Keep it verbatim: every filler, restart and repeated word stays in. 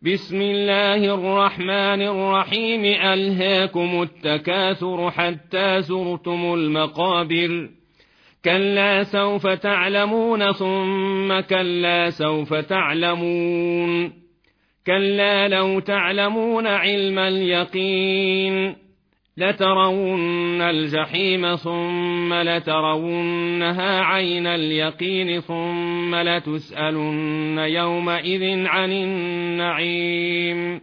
بسم الله الرحمن الرحيم ألهاكم التكاثر حتى زرتم المقابر كلا سوف تعلمون ثم كلا سوف تعلمون كلا لو تعلمون علم اليقين لترون الجحيم ثم لترونها عين اليقين ثم لتسألن يومئذ عن النعيم